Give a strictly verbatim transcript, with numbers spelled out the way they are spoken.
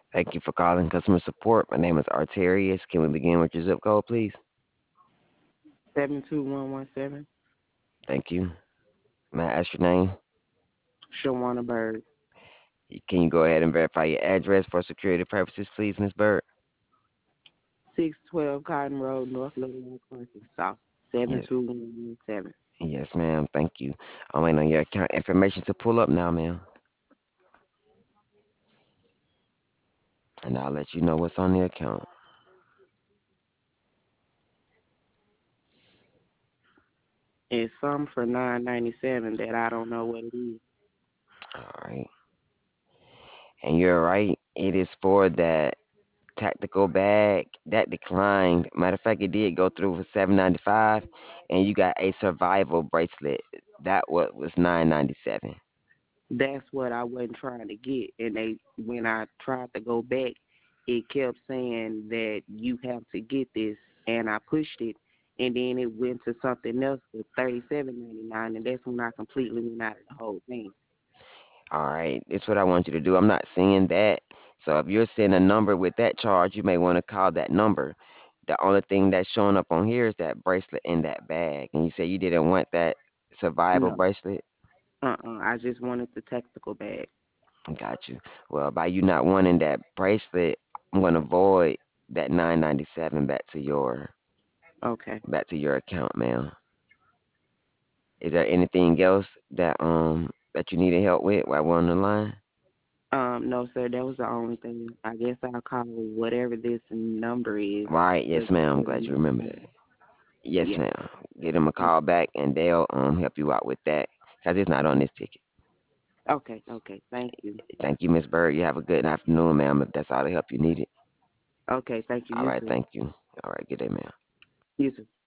Thank you for calling customer support. My name is Arterius. Can we begin with your zip code, please? seven two one one seven. Thank you. May I ask your name? Shawana Bird. Can you go ahead and verify your address for security purposes, please, Miss Bird? six twelve Cotton Road, North Little Rock, Arkansas. Yes, seven two one one seven. yes, ma'am. Thank you. I'm waiting on your account information to pull up now, ma'am, and I'll let you know what's on the account. It's some for nine ninety seven that I don't know what it is. All right. And you're right. It is for that tactical bag that declined. Matter of fact, it did go through for seven ninety five, and you got a survival bracelet. That what was nine ninety seven. That's what I wasn't trying to get. And they when I tried to go back, it kept saying that you have to get this, and I pushed it, and then it went to something else for thirty seven ninety nine, and that's when I completely went out of the whole thing. All right, this is what I want you to do. I'm not seeing that. So if you're seeing a number with that charge, you may want to call that number. The only thing that's showing up on here is that bracelet in that bag. And you said you didn't want that survival No, bracelet? uh, uh I just wanted the tactical bag. Got you. Well, by you not wanting that bracelet, I'm gonna void that nine ninety-seven back to your Okay. back to your account, ma'am. Is there anything else that um that you needed help with while we're on the line? Um, no, sir, that was the only thing. I guess I'll call whatever this number is Right, to yes, ma'am. I'm let glad them you know. remember that. Yes, Yeah. ma'am. Give them a Okay. call back and they'll um help you out with that because it's not on this ticket. Okay. Okay. Thank you. Thank you, Miss Bird. You have a good afternoon, ma'am. If that's all the help you needed. Okay. Thank you. All You right, too. thank you. All right, good day, ma'am. You too.